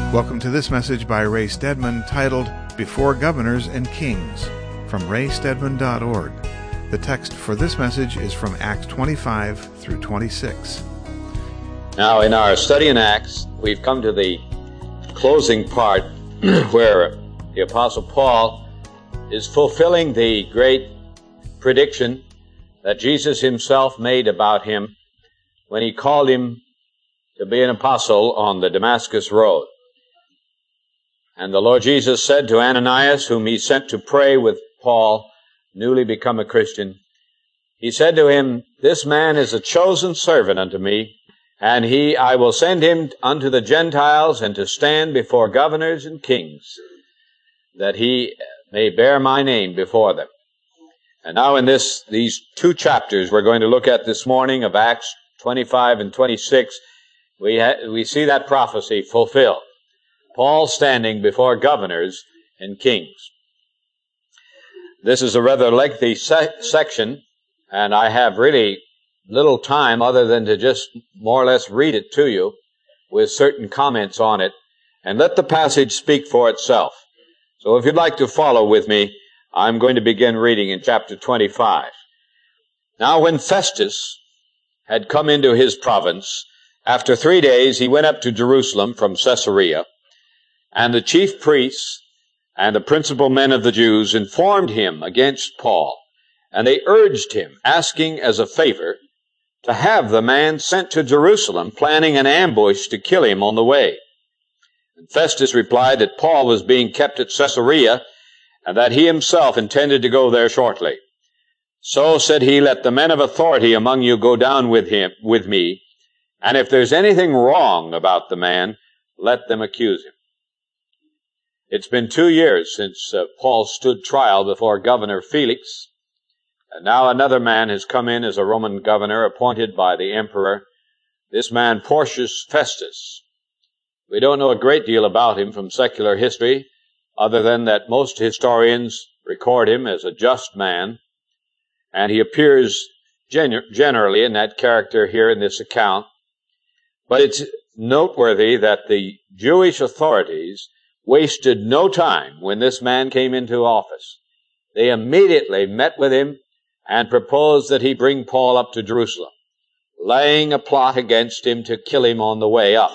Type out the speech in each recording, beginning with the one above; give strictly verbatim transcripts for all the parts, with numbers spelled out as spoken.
Welcome to this message by Ray Stedman titled, Before Governors and Kings, from ray stedman dot org. The text for this message is from Acts twenty-five through twenty-six. Now, in our study in Acts, we've come to the closing part where the Apostle Paul is fulfilling the great prediction that Jesus himself made about him when he called him to be an apostle on the Damascus road. And the Lord Jesus said to Ananias, whom he sent to pray with Paul, newly become a Christian, he said to him, "This man is a chosen servant unto me, and he, I will send him unto the Gentiles and to stand before governors and kings, that he may bear my name before them." And now in this, these two chapters we're going to look at this morning of Acts twenty-five and twenty-six, we, ha- we see that prophecy fulfilled. Paul standing before governors and kings. This is a rather lengthy se- section, and I have really little time other than to just more or less read it to you with certain comments on it, and let the passage speak for itself. So if you'd like to follow with me, I'm going to begin reading in chapter twenty-five. Now when Festus had come into his province, after three days he went up to Jerusalem from Caesarea, and the chief priests and the principal men of the Jews informed him against Paul, and they urged him, asking as a favor to have the man sent to Jerusalem, planning an ambush to kill him on the way. And Festus replied that Paul was being kept at Caesarea, and that he himself intended to go there shortly. So said he, "Let the men of authority among you go down with him, with me, and if there's anything wrong about the man, let them accuse him." It's been two years since uh, Paul stood trial before Governor Felix, and now another man has come in as a Roman governor appointed by the emperor, this man Porcius Festus. We don't know a great deal about him from secular history, other than that most historians record him as a just man, and he appears genu- generally in that character here in this account. But it's noteworthy that the Jewish authorities wasted no time when this man came into office. They immediately met with him and proposed that he bring Paul up to Jerusalem, laying a plot against him to kill him on the way up.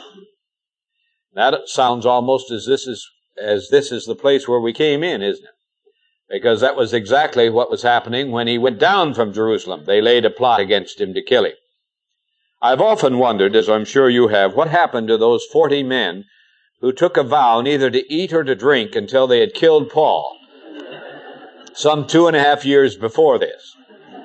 That sounds almost as this is as this is the place where we came in, isn't it? Because that was exactly what was happening when he went down from Jerusalem. They laid a plot against him to kill him. I've often wondered, as I'm sure you have, what happened to those forty men who took a vow neither to eat or to drink until they had killed Paul, some two and a half years before this.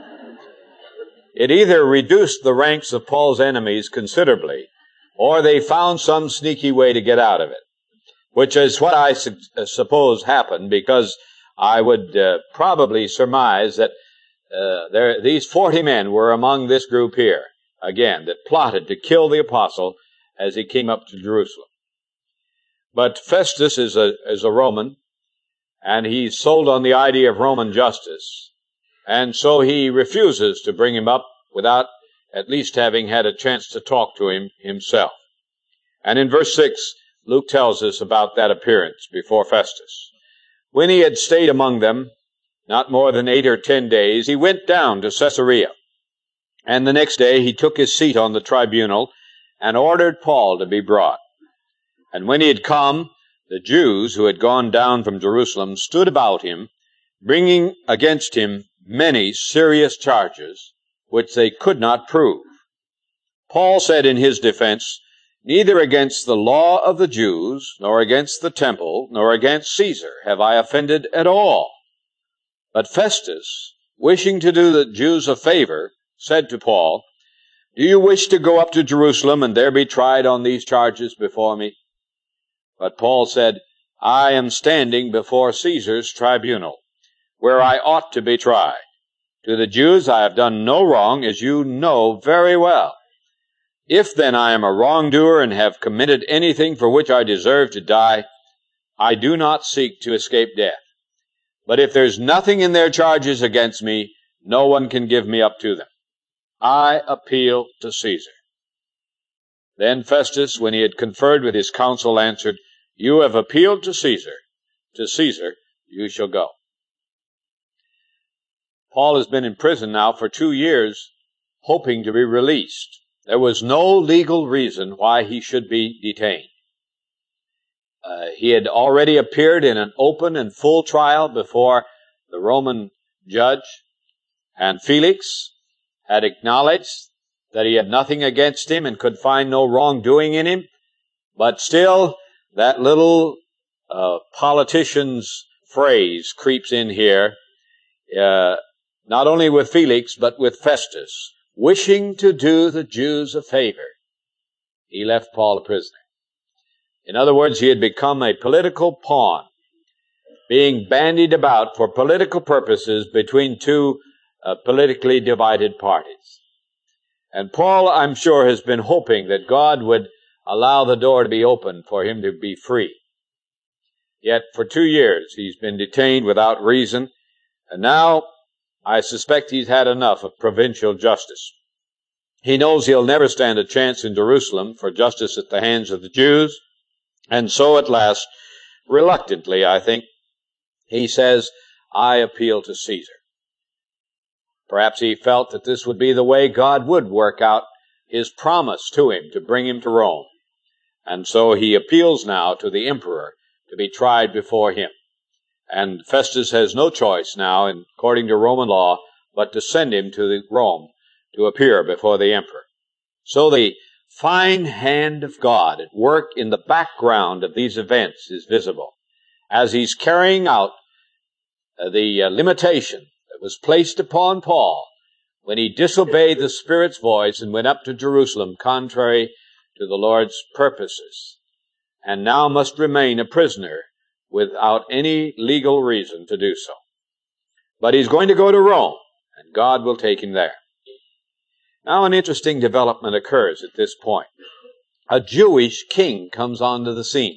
It either reduced the ranks of Paul's enemies considerably, or they found some sneaky way to get out of it, which is what I su- suppose happened, because I would uh, probably surmise that uh, there, these forty men were among this group here, again, that plotted to kill the apostle as he came up to Jerusalem. But Festus is a, is a Roman, and he's sold on the idea of Roman justice, and so he refuses to bring him up without at least having had a chance to talk to him himself. And in verse six, Luke tells us about that appearance before Festus. When he had stayed among them, not more than eight or ten days, he went down to Caesarea, and the next day he took his seat on the tribunal and ordered Paul to be brought. And when he had come, the Jews who had gone down from Jerusalem stood about him, bringing against him many serious charges, which they could not prove. Paul said in his defense, "Neither against the law of the Jews, nor against the temple, nor against Caesar have I offended at all." But Festus, wishing to do the Jews a favor, said to Paul, "Do you wish to go up to Jerusalem and there be tried on these charges before me?" But Paul said, "I am standing before Caesar's tribunal, where I ought to be tried. To the Jews I have done no wrong, as you know very well. If then I am a wrongdoer and have committed anything for which I deserve to die, I do not seek to escape death. But if there's nothing in their charges against me, no one can give me up to them. I appeal to Caesar." Then Festus, when he had conferred with his council, answered, You have appealed to Caesar. To Caesar you shall go. Paul has been in prison now for two years, hoping to be released. There was no legal reason why he should be detained. Uh, he had already appeared in an open and full trial before the Roman judge, and Felix had acknowledged that he had nothing against him and could find no wrongdoing in him. But still, that little uh, politician's phrase creeps in here, uh, not only with Felix, but with Festus. Wishing to do the Jews a favor, he left Paul a prisoner. In other words, he had become a political pawn, being bandied about for political purposes between two uh, politically divided parties. And Paul, I'm sure, has been hoping that God would allow the door to be open for him to be free. Yet for two years he's been detained without reason, and now I suspect he's had enough of provincial justice. He knows he'll never stand a chance in Jerusalem for justice at the hands of the Jews, and so at last, reluctantly, I think, he says, I appeal to Caesar. Perhaps he felt that this would be the way God would work out his promise to him to bring him to Rome. And so he appeals now to the emperor to be tried before him. And Festus has no choice now, according to Roman law, but to send him to Rome to appear before the emperor. So the fine hand of God at work in the background of these events is visible as he's carrying out the limitation that was placed upon Paul when he disobeyed the Spirit's voice and went up to Jerusalem contrary to the Lord's purposes, and now must remain a prisoner without any legal reason to do so. But he's going to go to Rome, and God will take him there. Now an interesting development occurs at this point. A Jewish king comes onto the scene.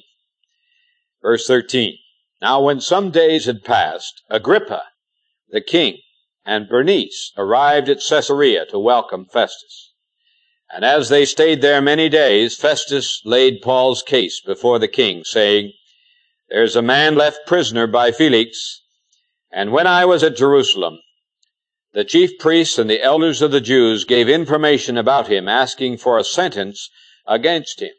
Verse thirteen. Now when some days had passed, Agrippa, the king, and Bernice arrived at Caesarea to welcome Festus. And as they stayed there many days, Festus laid Paul's case before the king, saying, There's a man left prisoner by Felix, and when I was at Jerusalem, the chief priests and the elders of the Jews gave information about him, asking for a sentence against him.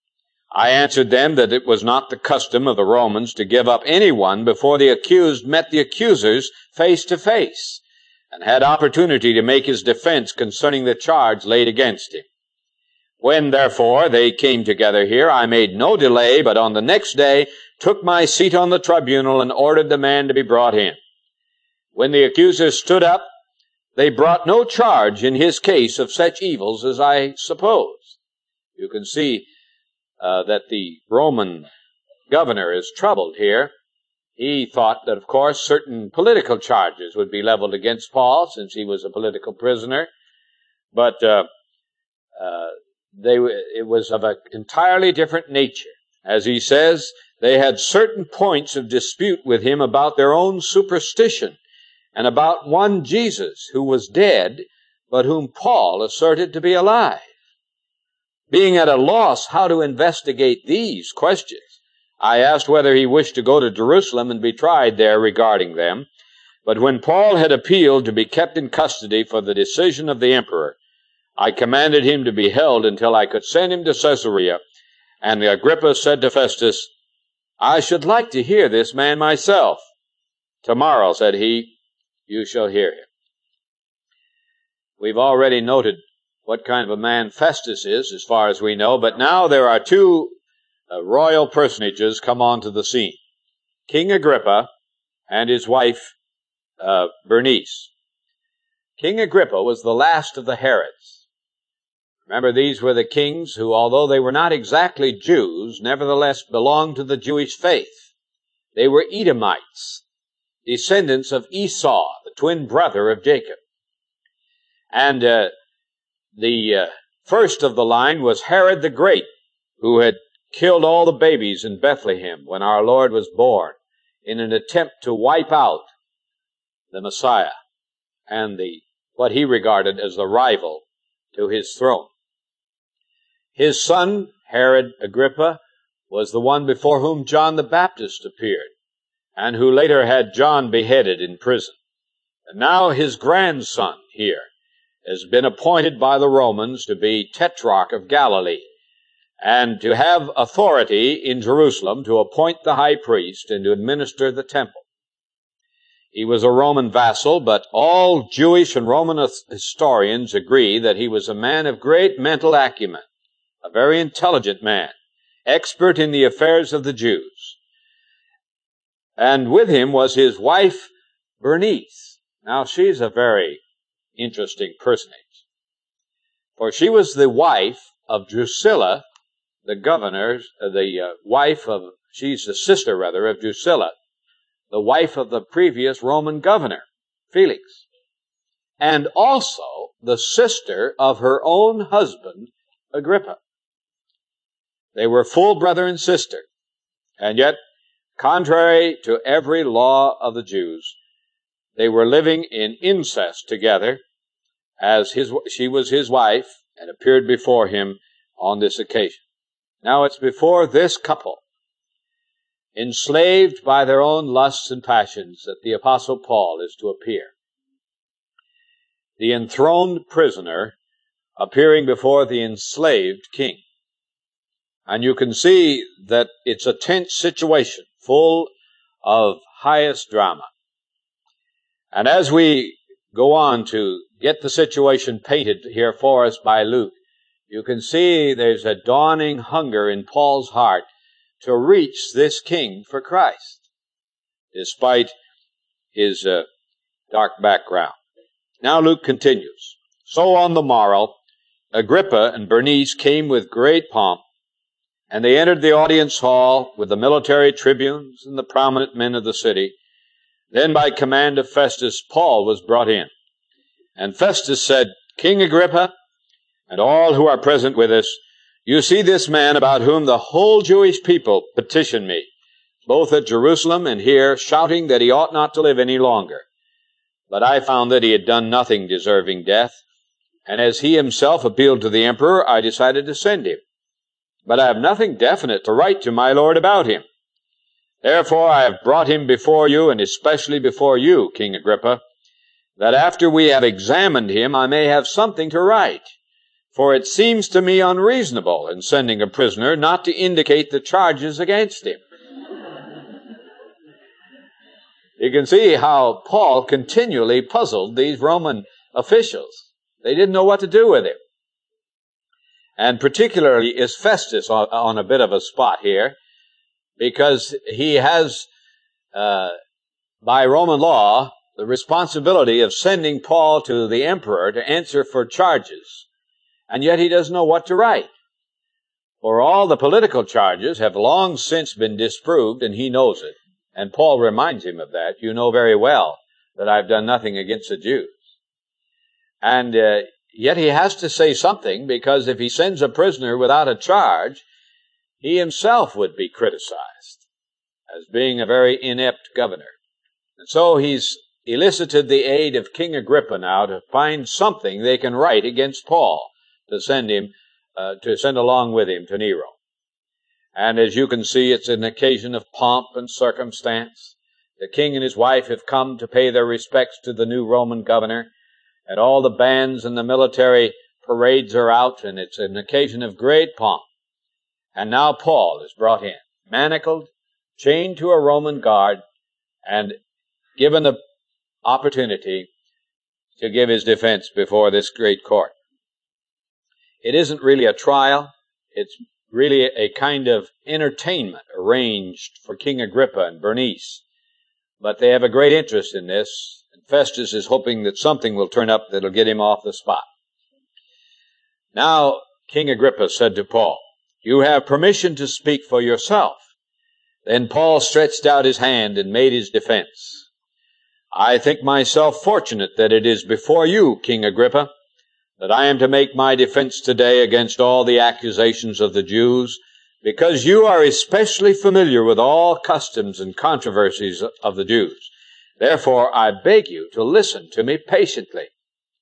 I answered them that it was not the custom of the Romans to give up anyone before the accused met the accusers face to face, and had opportunity to make his defense concerning the charge laid against him. When, therefore, they came together here, I made no delay, but on the next day took my seat on the tribunal and ordered the man to be brought in. When the accusers stood up, they brought no charge in his case of such evils as I suppose. You can see uh, that the Roman governor is troubled here. He thought that, of course, certain political charges would be leveled against Paul, since he was a political prisoner. But uh, uh, they it was of an entirely different nature. As he says, they had certain points of dispute with him about their own superstition, and about one Jesus who was dead, but whom Paul asserted to be alive. Being at a loss how to investigate these questions, I asked whether he wished to go to Jerusalem and be tried there regarding them. But when Paul had appealed to be kept in custody for the decision of the emperor, I commanded him to be held until I could send him to Caesarea. And Agrippa said to Festus, I should like to hear this man myself. Tomorrow, said he, you shall hear him. We've already noted what kind of a man Festus is, as far as we know, but now there are two uh, royal personages come onto the scene. King Agrippa and his wife, uh, Bernice. King Agrippa was the last of the Herods. Remember, these were the kings who, although they were not exactly Jews, nevertheless belonged to the Jewish faith. They were Edomites, descendants of Esau, the twin brother of Jacob. And uh, the uh, first of the line was Herod the Great, who had killed all the babies in Bethlehem when our Lord was born, in an attempt to wipe out the Messiah and the what he regarded as the rival to his throne. His son, Herod Agrippa, was the one before whom John the Baptist appeared, and who later had John beheaded in prison. And now his grandson here has been appointed by the Romans to be Tetrarch of Galilee, and to have authority in Jerusalem to appoint the high priest and to administer the temple. He was a Roman vassal, but all Jewish and Roman historians agree that he was a man of great mental acumen, a very intelligent man, expert in the affairs of the Jews. And with him was his wife, Bernice. Now, she's a very interesting personage, for she was the wife of Drusilla, the governor, uh, the uh, wife of, she's the sister, rather, of Drusilla, the wife of the previous Roman governor, Felix, and also the sister of her own husband, Agrippa. They were full brother and sister, and yet, contrary to every law of the Jews, they were living in incest together, as his, she was his wife and appeared before him on this occasion. Now it's before this couple, enslaved by their own lusts and passions, that the Apostle Paul is to appear. The enthroned prisoner appearing before the enslaved king. And you can see that it's a tense situation, full of highest drama. And as we go on to get the situation painted here for us by Luke, you can see there's a dawning hunger in Paul's heart to reach this king for Christ, despite his uh, dark background. Now Luke continues. So on the morrow, Agrippa and Bernice came with great pomp, and they entered the audience hall with the military tribunes and the prominent men of the city. Then by command of Festus, Paul was brought in. And Festus said, King Agrippa, and all who are present with us, you see this man about whom the whole Jewish people petition me, both at Jerusalem and here, shouting that he ought not to live any longer. But I found that he had done nothing deserving death, and as he himself appealed to the emperor, I decided to send him. But I have nothing definite to write to my lord about him. Therefore I have brought him before you, and especially before you, King Agrippa, that after we have examined him, I may have something to write. For it seems to me unreasonable in sending a prisoner not to indicate the charges against him. You can see how Paul continually puzzled these Roman officials. They didn't know what to do with him. And particularly is Festus on, on a bit of a spot here, because he has, uh, by Roman law, the responsibility of sending Paul to the emperor to answer for charges. And yet he doesn't know what to write. For all the political charges have long since been disproved, and he knows it. And Paul reminds him of that. You know very well that I've done nothing against the Jews. And uh, yet he has to say something, because if he sends a prisoner without a charge, he himself would be criticized as being a very inept governor. And so he's elicited the aid of King Agrippa now to find something they can write against Paul, to send him, uh, to send along with him to Nero. And as you can see, it's an occasion of pomp and circumstance. The king and his wife have come to pay their respects to the new Roman governor, and all the bands and the military parades are out, and it's an occasion of great pomp. And now Paul is brought in, manacled, chained to a Roman guard, and given the opportunity to give his defense before this great court. It isn't really a trial. It's really a kind of entertainment arranged for King Agrippa and Bernice. But they have a great interest in this, and Festus is hoping that something will turn up that'll get him off the spot. Now, King Agrippa said to Paul, you have permission to speak for yourself. Then Paul stretched out his hand and made his defense. I think myself fortunate that it is before you, King Agrippa, that I am to make my defense today against all the accusations of the Jews, because you are especially familiar with all customs and controversies of the Jews. Therefore, I beg you to listen to me patiently.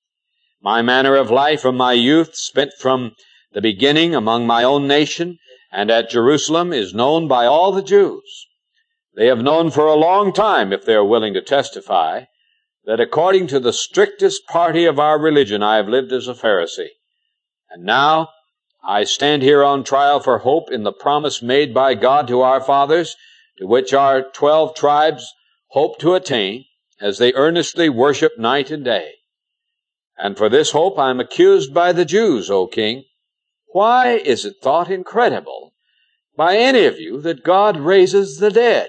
My manner of life from my youth, spent from the beginning among my own nation, and at Jerusalem is known by all the Jews. They have known for a long time, if they are willing to testify, that according to the strictest party of our religion I have lived as a Pharisee. And now I stand here on trial for hope in the promise made by God to our fathers, to which our twelve tribes hope to attain, as they earnestly worship night and day. And for this hope I am accused by the Jews, O king. Why is it thought incredible by any of you that God raises the dead?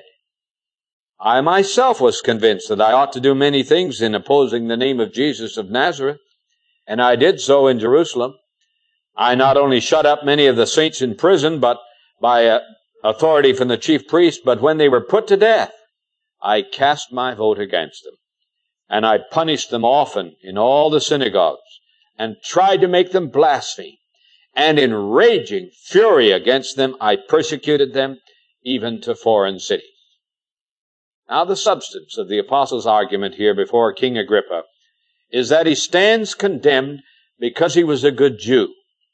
I myself was convinced that I ought to do many things in opposing the name of Jesus of Nazareth, and I did so in Jerusalem. I not only shut up many of the saints in prison, but by uh, authority from the chief priest, but when they were put to death, I cast my vote against them. And I punished them often in all the synagogues, and tried to make them blaspheme. And in raging fury against them, I persecuted them even to foreign cities. Now the substance of the apostle's argument here before King Agrippa is that he stands condemned because he was a good Jew.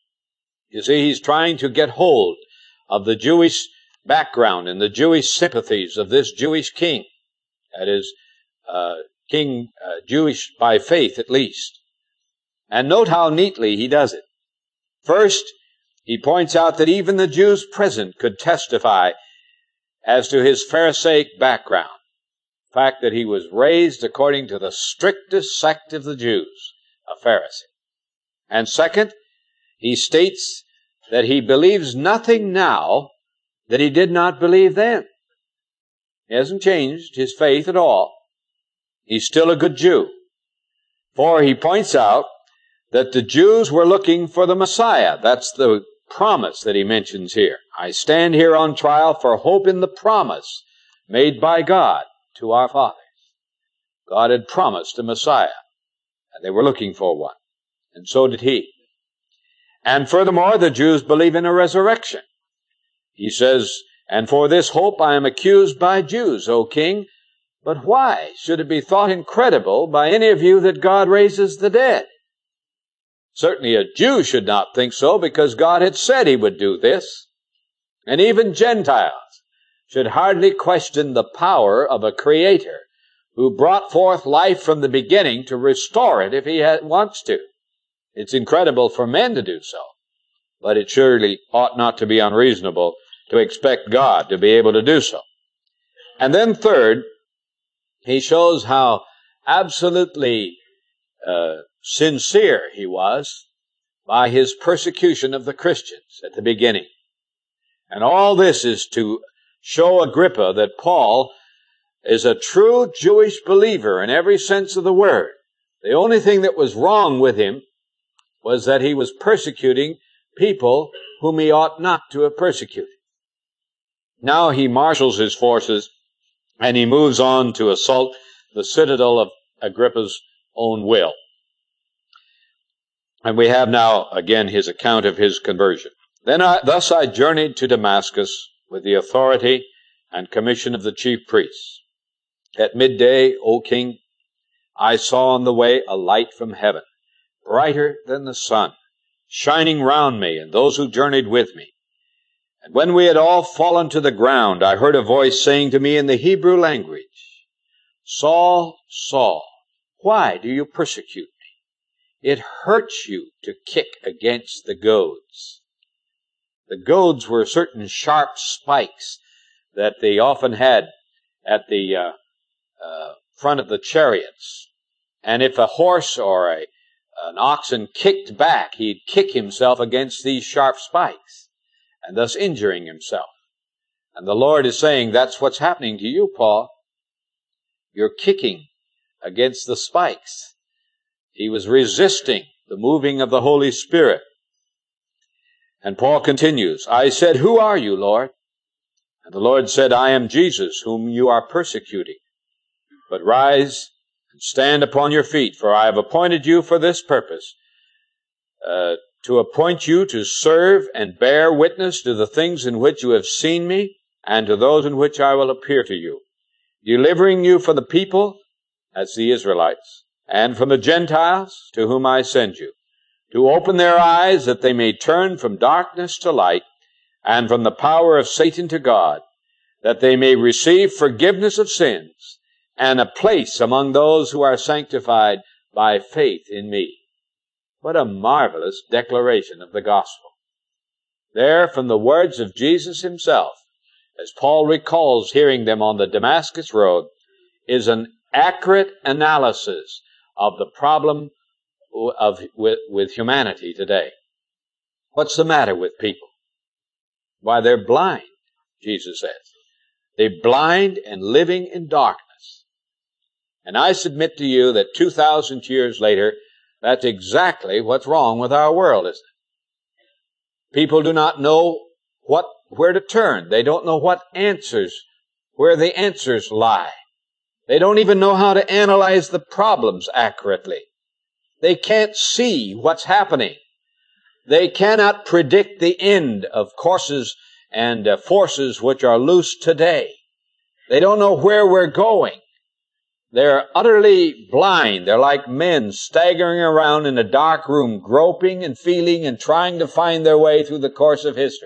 You see, he's trying to get hold of the Jewish background and the Jewish sympathies of this Jewish king. That is, uh, king uh, Jewish by faith at least. And note how neatly he does it. First, he points out that even the Jews present could testify as to his Pharisaic background. The fact that he was raised according to the strictest sect of the Jews, a Pharisee. And second, he states that he believes nothing now that he did not believe then. He hasn't changed his faith at all. He's still a good Jew. For he points out that the Jews were looking for the Messiah. That's the promise that he mentions here. I stand here on trial for hope in the promise made by God to our fathers. God had promised a Messiah, and they were looking for one, and so did he. And furthermore, the Jews believe in a resurrection. He says, and for this hope I am accused by Jews, O king. But why should it be thought incredible by any of you that God raises the dead? Certainly a Jew should not think so, because God had said he would do this. And even Gentiles should hardly question the power of a Creator who brought forth life from the beginning to restore it if he wants to. It's incredible for men to do so, but it surely ought not to be unreasonable to expect God to be able to do so. And then third, he shows how absolutely uh, sincere he was by his persecution of the Christians at the beginning. And all this is to show Agrippa that Paul is a true Jewish believer in every sense of the word. The only thing that was wrong with him was that he was persecuting people whom he ought not to have persecuted. Now he marshals his forces and he moves on to assault the citadel of Agrippa's own will. And we have now again his account of his conversion. Then I, thus I journeyed to Damascus with the authority and commission of the chief priests. At midday, O king, I saw on the way a light from heaven, brighter than the sun, shining round me and those who journeyed with me. And when we had all fallen to the ground, I heard a voice saying to me in the Hebrew language, Saul, Saul, why do you persecute me? It hurts you to kick against the goads. The goads were certain sharp spikes that they often had at the uh, uh, front of the chariots. And if a horse or a, an oxen kicked back, he'd kick himself against these sharp spikes, and thus injuring himself. And the Lord is saying, that's what's happening to you, Paul. You're kicking against the spikes. He was resisting the moving of the Holy Spirit. And Paul continues, I said, who are you, Lord? And the Lord said, I am Jesus, whom you are persecuting. But rise and stand upon your feet, for I have appointed you for this purpose, uh, to appoint you to serve and bear witness to the things in which you have seen me, and to those in which I will appear to you, delivering you from the people, that's the Israelites, and from the Gentiles, to whom I send you, to open their eyes that they may turn from darkness to light, and from the power of Satan to God, that they may receive forgiveness of sins and a place among those who are sanctified by faith in me. What a marvelous declaration of the gospel. There, from the words of Jesus himself, as Paul recalls hearing them on the Damascus road, is an accurate analysis of the problem of with, with humanity today. What's the matter with people? Why, they're blind, Jesus says. They're blind and living in darkness. And I submit to you that two thousand years later, that's exactly what's wrong with our world, isn't it? People do not know what, where to turn. They don't know what answers, where the answers lie. They don't even know how to analyze the problems accurately. They can't see what's happening. They cannot predict the end of courses and uh, forces which are loose today. They don't know where we're going. They're utterly blind. They're like men staggering around in a dark room, groping and feeling and trying to find their way through the course of history.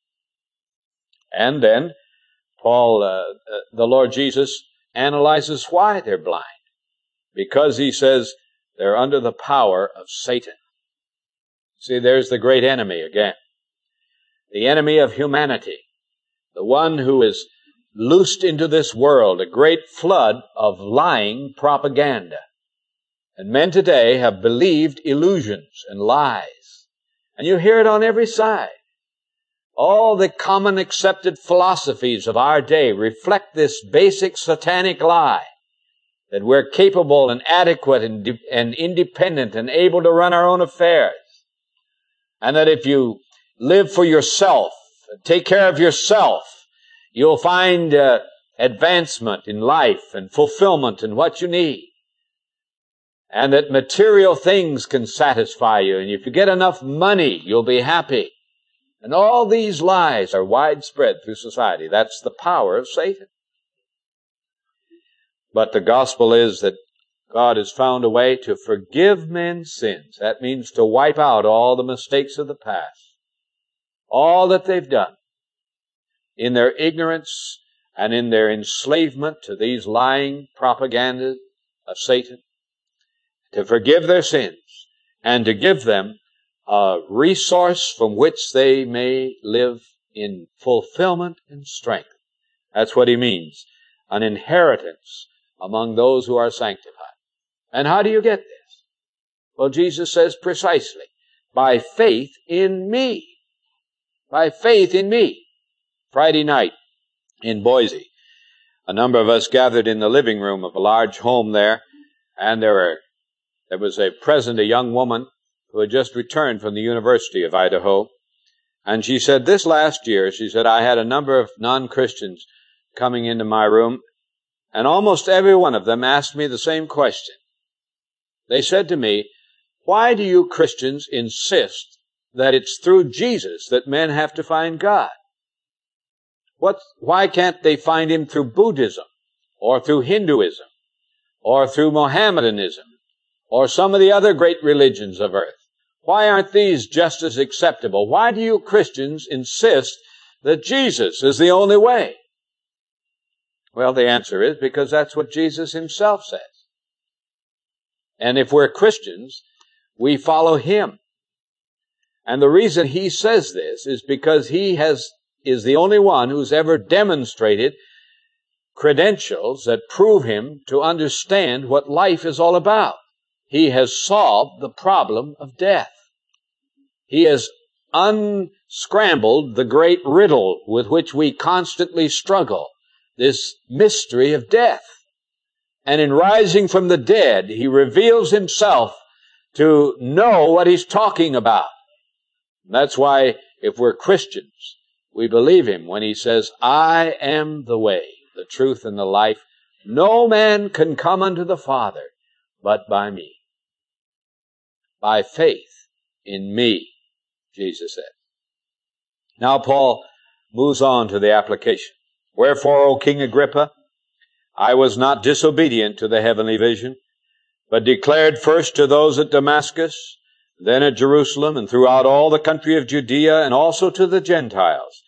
And then Paul, uh, uh, the Lord Jesus, analyzes why they're blind. Because he says they're under the power of Satan. See, there's the great enemy again. The enemy of humanity. The one who is loosed into this world a great flood of lying propaganda. And men today have believed illusions and lies. And you hear it on every side. All the common accepted philosophies of our day reflect this basic satanic lie, that we're capable and adequate and, de- and independent and able to run our own affairs. And that if you live for yourself, take care of yourself, you'll find uh, advancement in life and fulfillment in what you need. And that material things can satisfy you. And if you get enough money, you'll be happy. And all these lies are widespread through society. That's the power of Satan. But the gospel is that God has found a way to forgive men's sins. That means to wipe out all the mistakes of the past. All that they've done in their ignorance and in their enslavement to these lying propagandas of Satan. To forgive their sins and to give them a resource from which they may live in fulfillment and strength. That's what he means. An inheritance among those who are sanctified. And how do you get this? Well, Jesus says precisely, by faith in me. By faith in me. Friday night in Boise, a number of us gathered in the living room of a large home there, and there were, there was a present, a young woman who had just returned from the University of Idaho. And she said, this last year, she said, I had a number of non-Christians coming into my room, and almost every one of them asked me the same question. They said to me, why do you Christians insist that it's through Jesus that men have to find God? What, why can't they find him through Buddhism, or through Hinduism, or through Mohammedanism, or some of the other great religions of earth? Why aren't these just as acceptable? Why do you Christians insist that Jesus is the only way? Well, the answer is because that's what Jesus himself says. And if we're Christians, we follow him. And the reason he says this is because he has is the only one who's ever demonstrated credentials that prove him to understand what life is all about. He has solved the problem of death. He has unscrambled the great riddle with which we constantly struggle, this mystery of death. And in rising from the dead, he reveals himself to know what he's talking about. That's why if we're Christians, we believe him when he says, I am the way, the truth, and the life. No man can come unto the Father but by me. By faith in me, Jesus said. Now Paul moves on to the application. Wherefore, O King Agrippa, I was not disobedient to the heavenly vision, but declared first to those at Damascus, then at Jerusalem, and throughout all the country of Judea, and also to the Gentiles,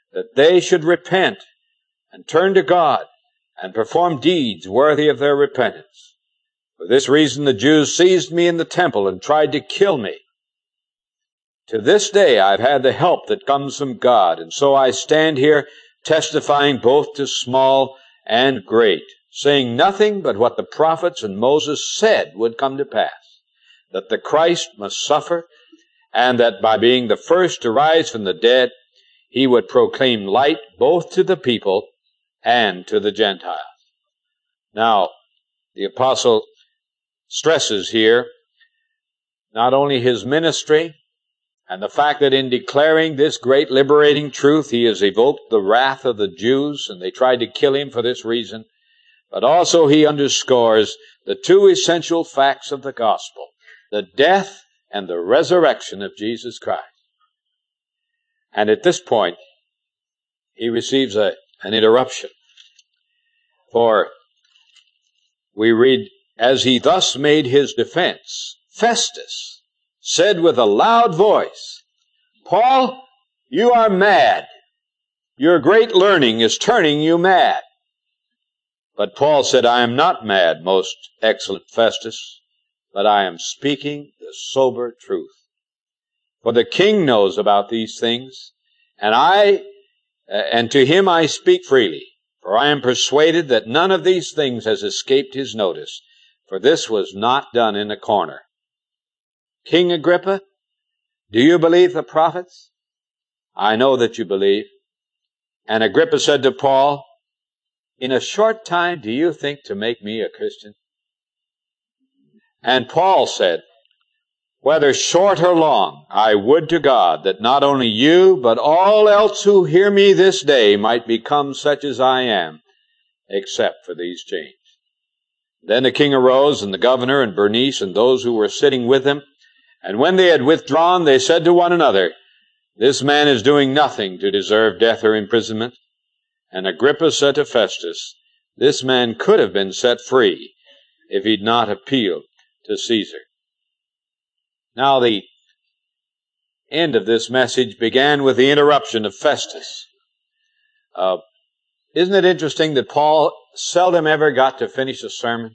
that they should repent and turn to God and perform deeds worthy of their repentance. For this reason the Jews seized me in the temple and tried to kill me. To this day I've had the help that comes from God, and so I stand here testifying both to small and great, saying nothing but what the prophets and Moses said would come to pass, that the Christ must suffer, and that by being the first to rise from the dead, he would proclaim light both to the people and to the Gentiles. Now, the apostle stresses here not only his ministry and the fact that in declaring this great liberating truth, he has evoked the wrath of the Jews, and they tried to kill him for this reason, but also he underscores the two essential facts of the gospel, the death and the resurrection of Jesus Christ. And at this point, he receives a, an interruption. For we read, as he thus made his defense, Festus said with a loud voice, Paul, you are mad. Your great learning is turning you mad. But Paul said, I am not mad, most excellent Festus, but I am speaking the sober truth. For the king knows about these things, and I, and to him I speak freely. For I am persuaded that none of these things has escaped his notice, for this was not done in a corner. King Agrippa, do you believe the prophets? I know that you believe. And Agrippa said to Paul, in a short time do you think to make me a Christian? And Paul said, whether short or long, I would to God that not only you, but all else who hear me this day might become such as I am, except for these chains. Then the king arose, and the governor, and Bernice, and those who were sitting with him. And when they had withdrawn, they said to one another, this man is doing nothing to deserve death or imprisonment. And Agrippa said to Festus, this man could have been set free if he'd not appealed to Caesar. Now the end of this message began with the interruption of Festus. Uh, isn't it interesting that Paul seldom ever got to finish a sermon?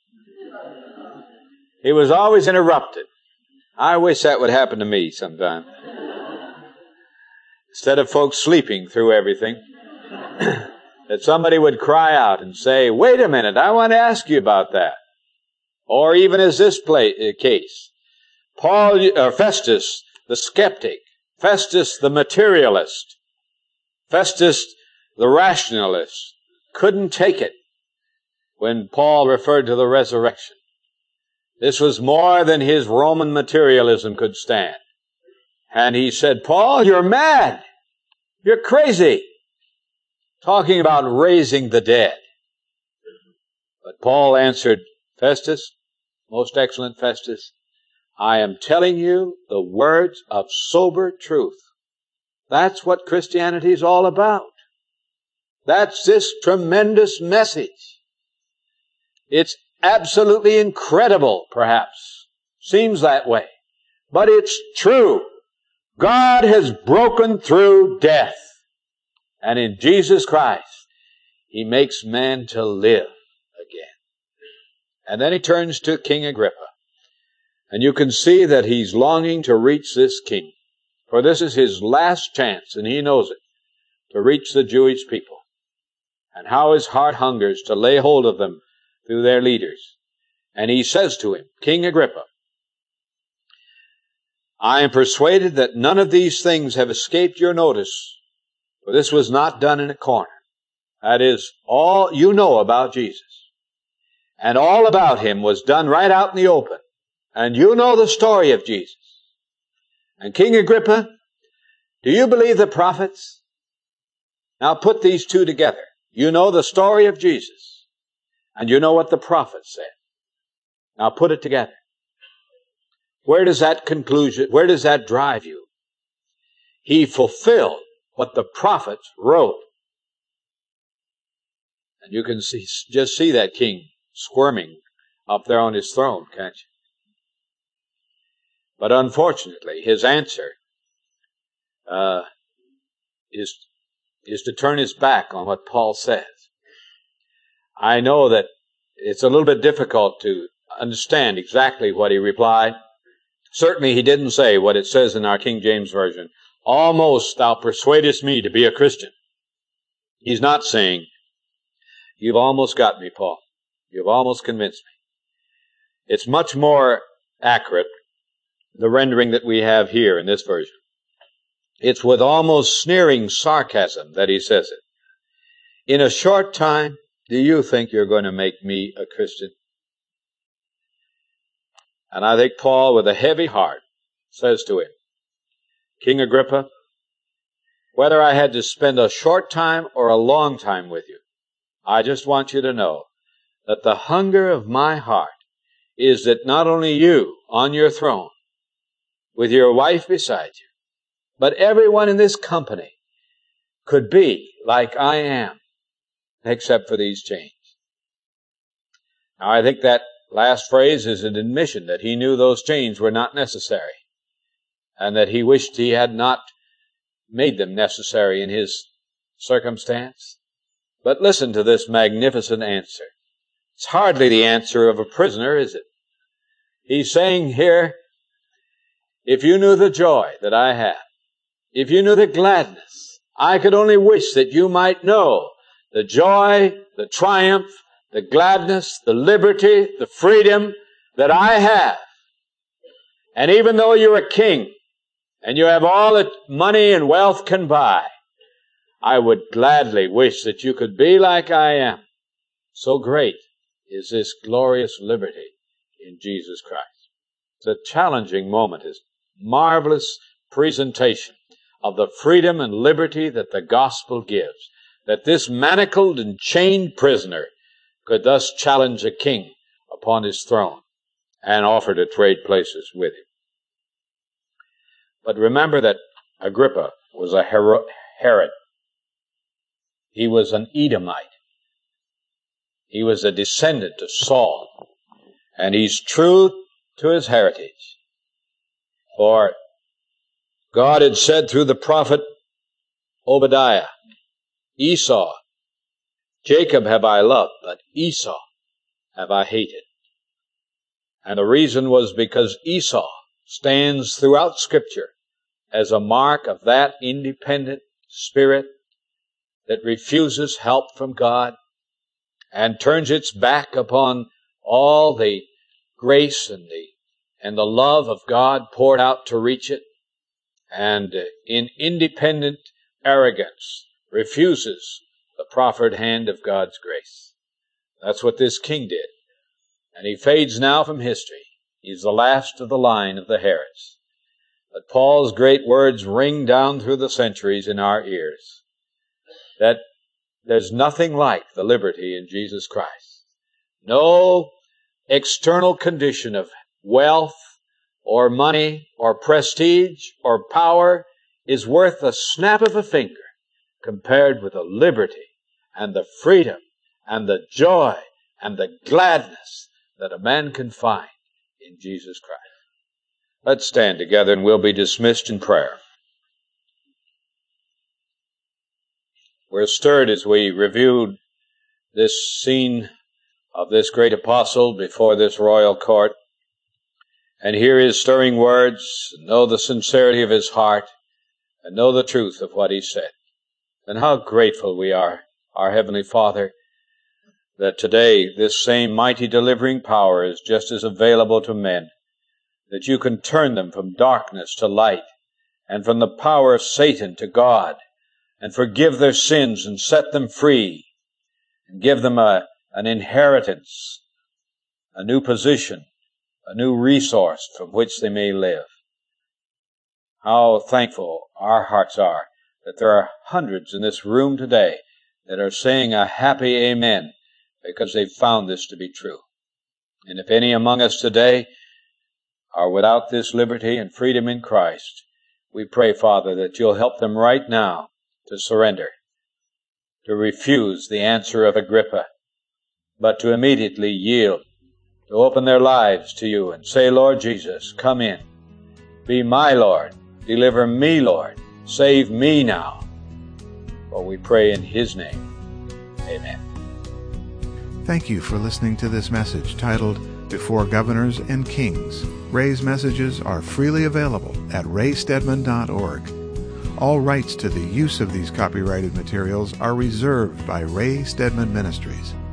He was always interrupted. I wish that would happen to me sometime. Instead of folks sleeping through everything, that somebody would cry out and say, wait a minute, I want to ask you about that. Or even as this play, uh, case, Paul, uh, Festus, the skeptic, Festus, the materialist, Festus, the rationalist, couldn't take it when Paul referred to the resurrection. This was more than his Roman materialism could stand. And he said, Paul, you're mad. You're crazy. Talking about raising the dead. But Paul answered, Festus, most excellent Festus, I am telling you the words of sober truth. That's what Christianity is all about. That's this tremendous message. It's absolutely incredible, perhaps. Seems that way. But it's true. God has broken through death. And in Jesus Christ, he makes man to live again. And then he turns to King Agrippa. And you can see that he's longing to reach this king. For this is his last chance, and he knows it, to reach the Jewish people. And how his heart hungers to lay hold of them through their leaders. And he says to him, King Agrippa, I am persuaded that none of these things have escaped your notice, for this was not done in a corner. That is, all you know about Jesus. And all about him was done right out in the open. And you know the story of Jesus. And King Agrippa, do you believe the prophets? Now put these two together. You know the story of Jesus. And you know what the prophets said. Now put it together. Where does that conclusion, where does that drive you? He fulfilled what the prophets wrote. And you can see, just see that king squirming up there on his throne, can't you? But unfortunately, his answer uh, is is to turn his back on what Paul says. I know that it's a little bit difficult to understand exactly what he replied. Certainly he didn't say what it says in our King James Version, almost thou persuadest me to be a Christian. He's not saying, you've almost got me, Paul. You've almost convinced me. It's much more accurate, the rendering that we have here in this version. It's with almost sneering sarcasm that he says it. In a short time, do you think you're going to make me a Christian? And I think Paul, with a heavy heart, says to him, King Agrippa, whether I had to spend a short time or a long time with you, I just want you to know that the hunger of my heart is that not only you on your throne, with your wife beside you, but everyone in this company could be like I am, except for these chains. Now, I think that last phrase is an admission that he knew those chains were not necessary, and that he wished he had not made them necessary in his circumstance. But listen to this magnificent answer. It's hardly the answer of a prisoner, is it? He's saying here, if you knew the joy that I have, if you knew the gladness, I could only wish that you might know the joy, the triumph, the gladness, the liberty, the freedom that I have. And even though you're a king, and you have all that money and wealth can buy, I would gladly wish that you could be like I am. So great is this glorious liberty in Jesus Christ. It's a challenging moment, his marvelous presentation of the freedom and liberty that the gospel gives, that this manacled and chained prisoner could thus challenge a king upon his throne and offer to trade places with him. But remember that Agrippa was a Herod. He was an Edomite. He was a descendant of Saul. And he's true to his heritage. For God had said through the prophet Obadiah, Esau, Jacob have I loved, but Esau have I hated. And the reason was because Esau stands throughout Scripture as a mark of that independent spirit that refuses help from God and turns its back upon all the grace and the and the love of God poured out to reach it, and in independent arrogance refuses the proffered hand of God's grace. That's what this king did. And he fades now from history. He's the last of the line of the Herods. But Paul's great words ring down through the centuries in our ears, that there's nothing like the liberty in Jesus Christ. No external condition of wealth or money or prestige or power is worth a snap of a finger compared with the liberty and the freedom and the joy and the gladness that a man can find in Jesus Christ. Let's stand together and we'll be dismissed in prayer. We're stirred as we reviewed this scene of this great apostle before this royal court, and hear his stirring words, know the sincerity of his heart, and know the truth of what he said. And how grateful we are, our Heavenly Father, that today this same mighty delivering power is just as available to men, that you can turn them from darkness to light, and from the power of Satan to God, and forgive their sins and set them free, and give them a, an inheritance, a new position, a new resource from which they may live. How thankful our hearts are that there are hundreds in this room today that are saying a happy amen because they've found this to be true. And if any among us today are without this liberty and freedom in Christ, we pray, Father, that you'll help them right now to surrender, to refuse the answer of Agrippa, but to immediately yield, to open their lives to you and say, Lord Jesus, come in. Be my Lord. Deliver me, Lord. Save me now. For we pray in His name. Amen. Thank you for listening to this message titled Before Governors and Kings. Ray's messages are freely available at ray stedman dot org. All rights to the use of these copyrighted materials are reserved by Ray Stedman Ministries.